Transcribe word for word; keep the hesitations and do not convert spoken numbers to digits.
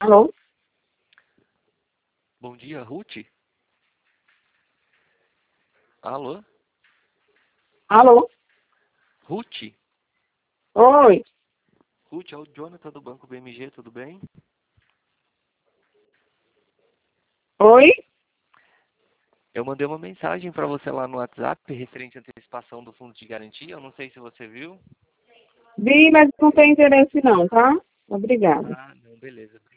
Alô? Bom dia, Ruth? Alô? Alô? Ruth? Oi? Ruth, é o Jonathan do Banco B M G, tudo bem? Oi? Eu mandei uma mensagem para você lá no WhatsApp referente à antecipação do fundo de garantia. Eu não sei se você viu. Vi, mas não tem interesse não, tá? Obrigada. Ah, não, beleza.